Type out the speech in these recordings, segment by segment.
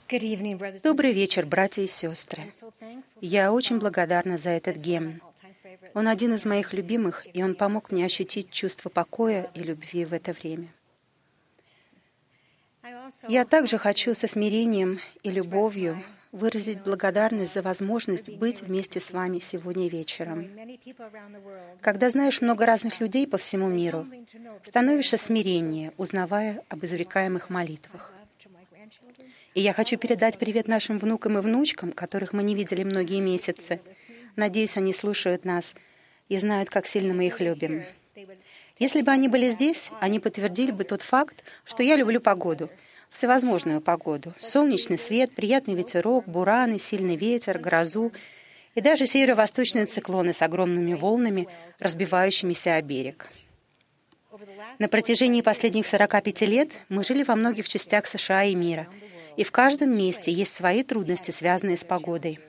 Добрый вечер, братья и сестры. Я очень благодарна за этот гимн. Он один из моих любимых, и он помог мне ощутить чувство покоя и любви в это время. Я также хочу со смирением и любовью выразить благодарность за возможность быть вместе с вами сегодня вечером. Когда знаешь много разных людей по всему миру, становишься смиреннее, узнавая об изрекаемых молитвах. И я хочу передать привет нашим внукам и внучкам, которых мы не видели многие месяцы. Надеюсь, они слушают нас и знают, как сильно мы их любим. Если бы они были здесь, они подтвердили бы тот факт, что я люблю погоду, всевозможную погоду. Солнечный свет, приятный ветерок, бураны, сильный ветер, грозу и даже северо-восточные циклоны с огромными волнами, разбивающимися о берег. На протяжении последних 45 лет мы жили во многих частях США и мира, и в каждом месте есть свои трудности, связанные с погодой.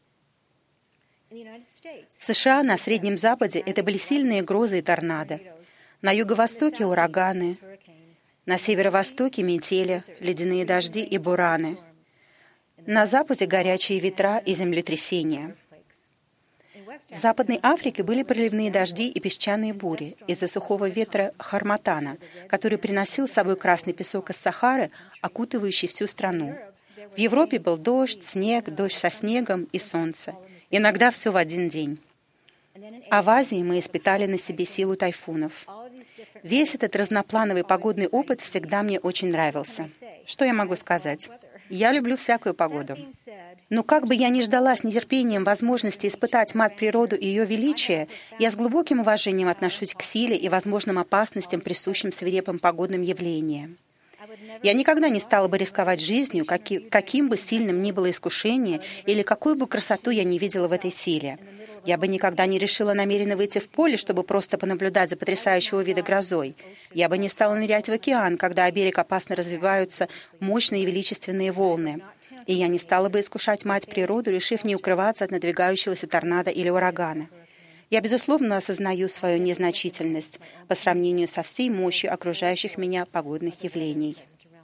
В США на Среднем Западе это были сильные грозы и торнадо. На юго-востоке — ураганы. На северо-востоке — метели, ледяные дожди и бураны. На западе — горячие ветра и землетрясения. В Западной Африке были проливные дожди и песчаные бури из-за сухого ветра Харматана, который приносил с собой красный песок из Сахары, окутывающий всю страну. В Европе был дождь, снег, дождь со снегом и солнце. Иногда все в один день. А в Азии мы испытали на себе силу тайфунов. Весь этот разноплановый погодный опыт всегда мне очень нравился. Что я могу сказать? Я люблю всякую погоду. Но как бы я ни ждала с нетерпением возможности испытать мать природу и ее величие, я с глубоким уважением отношусь к силе и возможным опасностям, присущим свирепым погодным явлениям. Я никогда не стала бы рисковать жизнью, каким бы сильным ни было искушение, или какую бы красоту я не видела в этой силе. Я бы никогда не решила намеренно выйти в поле, чтобы просто понаблюдать за потрясающего вида грозой. Я бы не стала нырять в океан, когда о берег опасно развиваются мощные и величественные волны. И я не стала бы искушать мать природу, решив не укрываться от надвигающегося торнадо или урагана. Я, безусловно, осознаю свою незначительность по сравнению со всей мощью окружающих меня погодных явлений.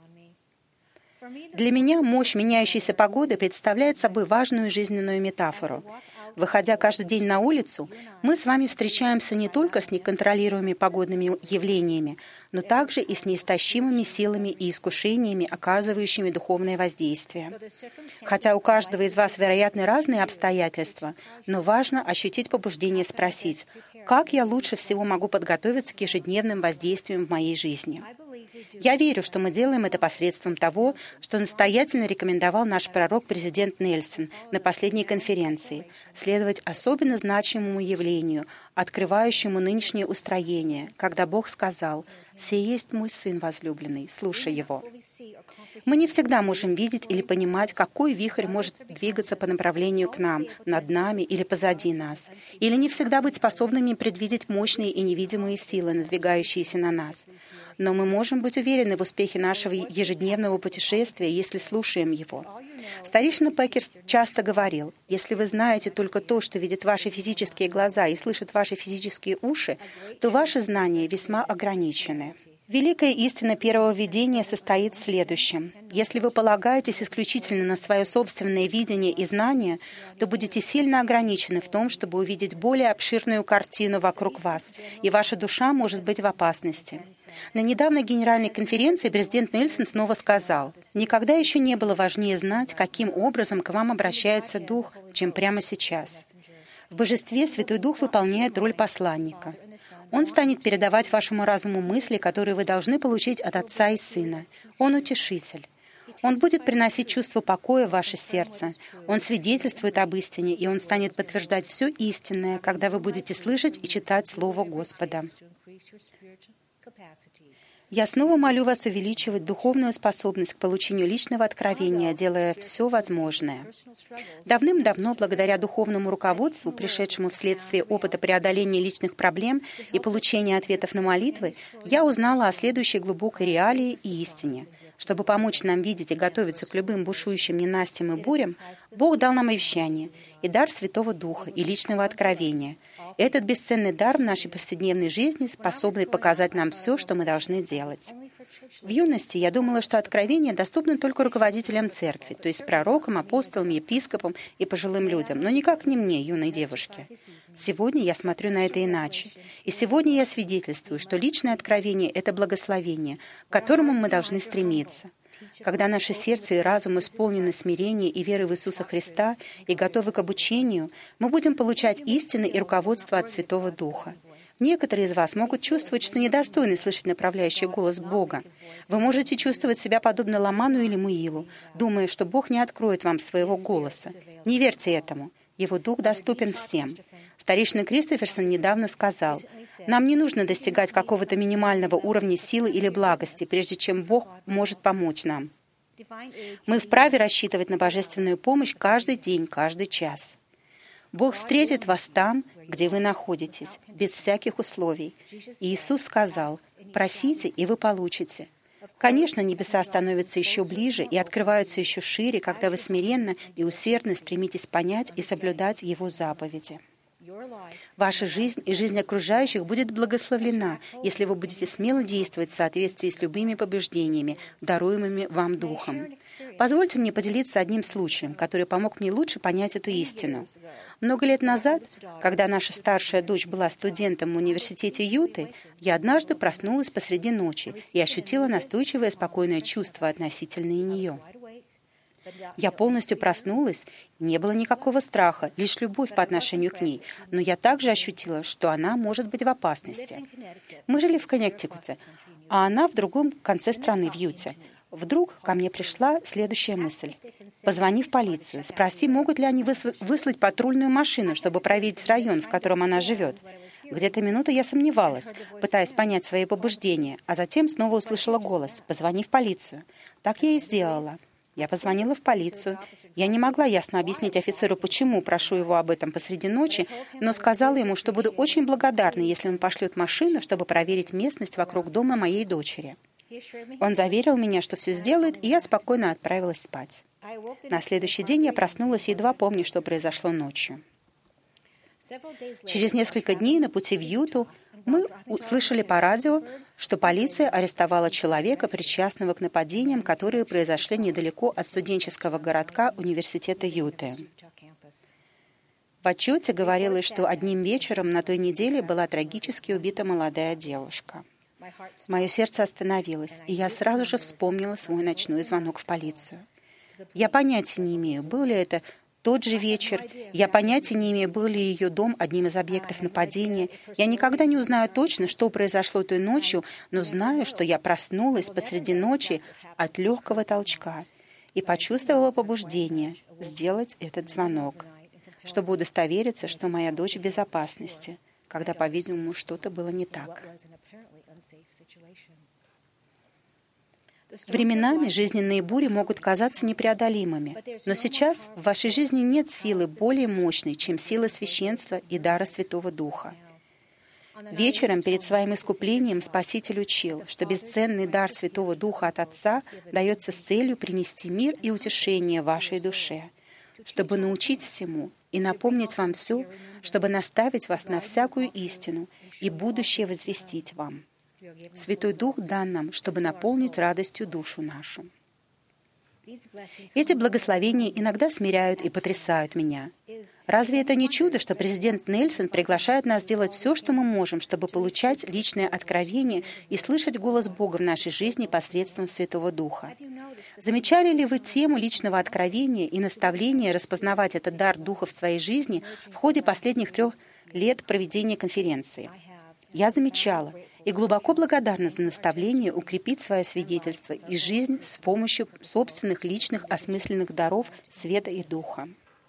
Для меня мощь меняющейся погоды представляет собой важную жизненную метафору. Выходя каждый день на улицу, мы с вами встречаемся не только с неконтролируемыми погодными явлениями, но также и с неистощимыми силами и искушениями, оказывающими духовное воздействие. Хотя у каждого из вас, вероятно, разные обстоятельства, но важно ощутить побуждение спросить, как я лучше всего могу подготовиться к ежедневным воздействиям в моей жизни. Я верю, что мы делаем это посредством того, что настоятельно рекомендовал наш пророк президент Нельсон на последней конференции, следовать особенно значимому явлению, открывающему нынешнее устроение, когда Бог сказал: «Сей есть мой Сын возлюбленный, слушай Его». Мы не всегда можем видеть или понимать, какой вихрь может двигаться по направлению к нам, над нами или позади нас, или не всегда быть способными предвидеть мощные и невидимые силы, надвигающиеся на нас. Но мы можем быть уверены в успехе нашего ежедневного путешествия, если слушаем его. Старейшина Пекер часто говорил: если вы знаете только то, что видят ваши физические глаза и слышат ваши физические уши, то ваши знания весьма ограничены. Великая истина первого видения состоит в следующем. Если вы полагаетесь исключительно на свое собственное видение и знание, то будете сильно ограничены в том, чтобы увидеть более обширную картину вокруг вас, и ваша душа может быть в опасности. На недавней генеральной конференции президент Нельсон снова сказал: «Никогда еще не было важнее знать, каким образом к вам обращается Дух, чем прямо сейчас». В Божестве Святой Дух выполняет роль посланника. Он станет передавать вашему разуму мысли, которые вы должны получить от Отца и Сына. Он утешитель. Он будет приносить чувство покоя в ваше сердце. Он свидетельствует об истине, и Он станет подтверждать все истинное, когда вы будете слышать и читать Слово Господа. Я снова молю вас увеличивать духовную способность к получению личного откровения, делая все возможное. Давным-давно, благодаря духовному руководству, пришедшему вследствие опыта преодоления личных проблем и получения ответов на молитвы, я узнала о следующей глубокой реалии и истине. Чтобы помочь нам видеть и готовиться к любым бушующим ненастьям и бурям, Бог дал нам обещание и дар Святого Духа и личного откровения. Этот бесценный дар в нашей повседневной жизни, способный показать нам все, что мы должны делать. В юности я думала, что откровение доступно только руководителям церкви, то есть пророкам, апостолам, епископам и пожилым людям, но никак не мне, юной девушке. Сегодня я смотрю на это иначе. И сегодня я свидетельствую, что личное откровение — это благословение, к которому мы должны стремиться. Когда наше сердце и разум исполнены смирения и веры в Иисуса Христа и готовы к обучению, мы будем получать истины и руководство от Святого Духа. Некоторые из вас могут чувствовать, что недостойны слышать направляющий голос Бога. Вы можете чувствовать себя подобно Ламану или Муилу, думая, что Бог не откроет вам своего голоса. Не верьте этому. Его Дух доступен всем. Старейшина Кристоферсон недавно сказал: «Нам не нужно достигать какого-то минимального уровня силы или благости, прежде чем Бог может помочь нам. Мы вправе рассчитывать на божественную помощь каждый день, каждый час. Бог встретит вас там, где вы находитесь, без всяких условий. И Иисус сказал: «Просите, и вы получите». Конечно, небеса становятся еще ближе и открываются еще шире, когда вы смиренно и усердно стремитесь понять и соблюдать Его заповеди. Ваша жизнь и жизнь окружающих будет благословлена, если вы будете смело действовать в соответствии с любыми побуждениями, даруемыми вам Духом. Позвольте мне поделиться одним случаем, который помог мне лучше понять эту истину. Много лет назад, когда наша старшая дочь была студентом в университете Юты, я однажды проснулась посреди ночи и ощутила настойчивое спокойное чувство относительно нее. Я полностью проснулась, не было никакого страха, лишь любовь по отношению к ней, но я также ощутила, что она может быть в опасности. Мы жили в Коннектикуте, а она в другом конце страны, в Юте. Вдруг ко мне пришла следующая мысль. «Позвони в полицию, спроси, могут ли они выслать патрульную машину, чтобы проверить район, в котором она живет». Где-то минуту я сомневалась, пытаясь понять свои побуждения, а затем снова услышала голос: «Позвони в полицию». Так я и сделала. Я позвонила в полицию. Я не могла ясно объяснить офицеру, почему прошу его об этом посреди ночи, но сказала ему, что буду очень благодарна, если он пошлет машину, чтобы проверить местность вокруг дома моей дочери. Он заверил меня, что все сделает, и я спокойно отправилась спать. На следующий день я проснулась и едва помню, что произошло ночью. Через несколько дней на пути в Юту мы услышали по радио, что полиция арестовала человека, причастного к нападениям, которые произошли недалеко от студенческого городка университета Юты. В отчете говорилось, что одним вечером на той неделе была трагически убита молодая девушка. Мое сердце остановилось, и я сразу же вспомнила свой ночной звонок в полицию. Я понятия не имею, был ли это тот же вечер. Я понятия не имею, был ли ее дом одним из объектов нападения. Я никогда не узнаю точно, что произошло той ночью, но знаю, что я проснулась посреди ночи от легкого толчка и почувствовала побуждение сделать этот звонок, чтобы удостовериться, что моя дочь в безопасности, когда, по-видимому, что-то было не так. Временами жизненные бури могут казаться непреодолимыми, но сейчас в вашей жизни нет силы более мощной, чем сила священства и дара Святого Духа. Вечером перед своим искуплением Спаситель учил, что бесценный дар Святого Духа от Отца дается с целью принести мир и утешение вашей душе, чтобы научить всему и напомнить вам все, чтобы наставить вас на всякую истину и будущее возвестить вам. Святой Дух дан нам, чтобы наполнить радостью душу нашу. Эти благословения иногда смиряют и потрясают меня. Разве это не чудо, что президент Нельсон приглашает нас делать все, что мы можем, чтобы получать личное откровение и слышать голос Бога в нашей жизни посредством Святого Духа? Замечали ли вы тему личного откровения и наставления распознавать этот дар Духа в своей жизни в ходе последних 3 лет проведения конференции? Я замечала и глубоко благодарна за наставление укрепить свое свидетельство и жизнь с помощью собственных личных осмысленных даров света и духа.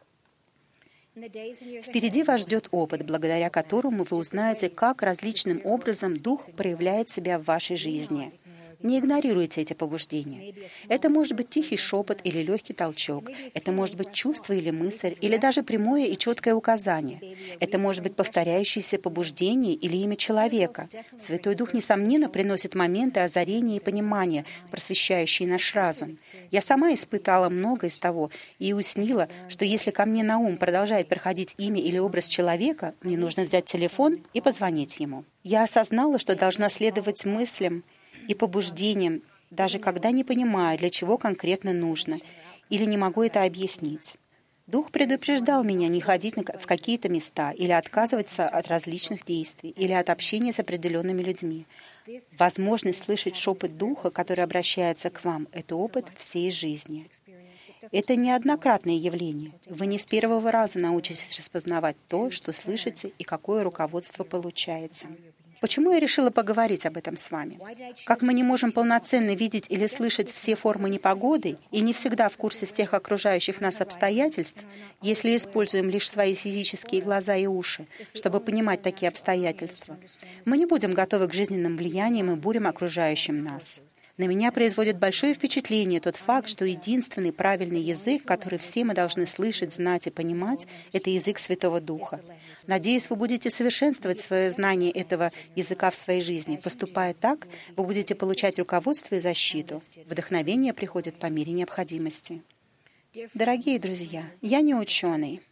Впереди вас ждет опыт, благодаря которому вы узнаете, как различным образом Дух проявляет себя в вашей жизни. Не игнорируйте эти побуждения. Это может быть тихий шепот или легкий толчок. Это может быть чувство или мысль, или даже прямое и четкое указание. Это может быть повторяющееся побуждение или имя человека. Святой Дух, несомненно, приносит моменты озарения и понимания, просвещающие наш разум. Я сама испытала много из того и уяснила, что если ко мне на ум продолжает приходить имя или образ человека, мне нужно взять телефон и позвонить ему. Я осознала, что должна следовать мыслям и побуждениям, даже когда не понимаю, для чего конкретно нужно, или не могу это объяснить. Дух предупреждал меня не ходить в какие-то места или отказываться от различных действий, или от общения с определенными людьми. Возможность слышать шепот Духа, который обращается к вам, — это опыт всей жизни. Это неоднократное явление. Вы не с первого раза научитесь распознавать то, что слышите, и какое руководство получаете. Почему я решила поговорить об этом с вами? Как мы не можем полноценно видеть или слышать все формы непогоды и не всегда в курсе всех окружающих нас обстоятельств, если используем лишь свои физические глаза и уши, чтобы понимать такие обстоятельства, мы не будем готовы к жизненным влияниям и бурям, окружающим нас. На меня производит большое впечатление тот факт, что единственный правильный язык, который все мы должны слышать, знать и понимать, это язык Святого Духа. Надеюсь, вы будете совершенствовать свое знание этого языка в своей жизни. Поступая так, вы будете получать руководство и защиту. Вдохновение приходит по мере необходимости. Дорогие друзья, я не ученый,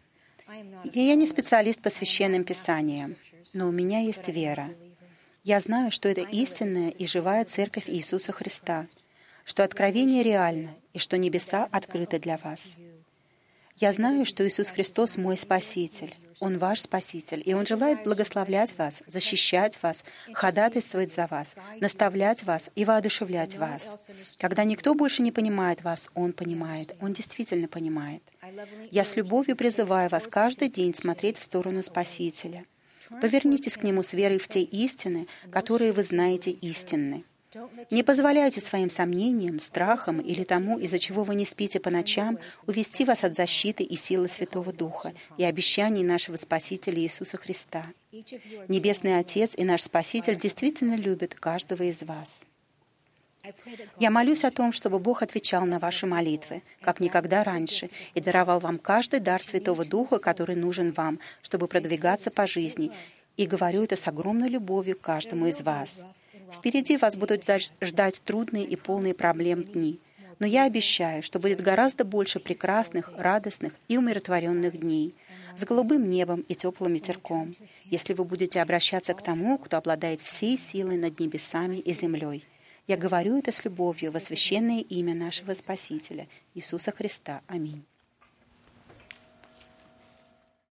и я не специалист по священным писаниям, но у меня есть вера. Я знаю, что это истинная и живая Церковь Иисуса Христа, что откровение реально и что небеса открыты для вас. Я знаю, что Иисус Христос мой Спаситель. Он ваш Спаситель, и Он желает благословлять вас, защищать вас, ходатайствовать за вас, наставлять вас и воодушевлять вас. Когда никто больше не понимает вас, Он понимает, Он действительно понимает. Я с любовью призываю вас каждый день смотреть в сторону Спасителя. Повернитесь к Нему с верой в те истины, которые вы знаете истинны. Не позволяйте своим сомнениям, страхам или тому, из-за чего вы не спите по ночам, увести вас от защиты и силы Святого Духа и обещаний нашего Спасителя Иисуса Христа. Небесный Отец и наш Спаситель действительно любят каждого из вас. Я молюсь о том, чтобы Бог отвечал на ваши молитвы, как никогда раньше, и даровал вам каждый дар Святого Духа, который нужен вам, чтобы продвигаться по жизни. И говорю это с огромной любовью к каждому из вас. Впереди вас будут ждать трудные и полные проблем дни. Но я обещаю, что будет гораздо больше прекрасных, радостных и умиротворенных дней, с голубым небом и теплым ветерком, если вы будете обращаться к тому, кто обладает всей силой над небесами и землей. Я говорю это с любовью во священное имя нашего Спасителя, Иисуса Христа. Аминь.